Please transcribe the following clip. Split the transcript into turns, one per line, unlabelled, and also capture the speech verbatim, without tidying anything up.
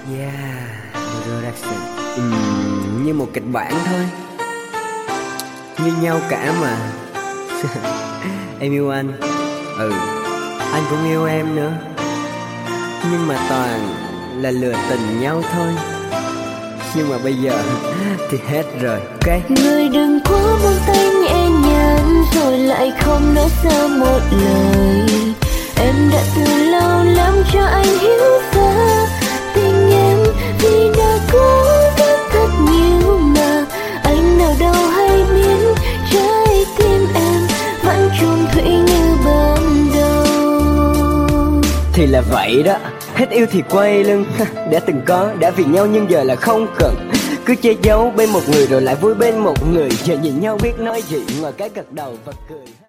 Yeah, production. Ừm, như một kịch bản thôi, như nhau cả mà. Em yêu anh, ừ, anh cũng yêu em nữa, nhưng mà toàn là lừa tình nhau thôi. Nhưng mà bây giờ thì hết rồi, ok.
Người đừng quá buông tay nhẹ nhàng rồi lại không nói ra một lời. Em đã từ lâu làm cho anh hiểu ra tình em, vì đã cố gắng thật nhiều mà anh nào đâu hay biết trái tim em vẫn chung thủy như ban đầu.
Thì là vậy đó, hết yêu thì quay lưng. Đã từng có, đã vì nhau nhưng giờ là không cần. Cứ che giấu bên một người rồi lại vui bên một người. Giờ nhìn nhau biết nói gì ngoài cái gật đầu và cười.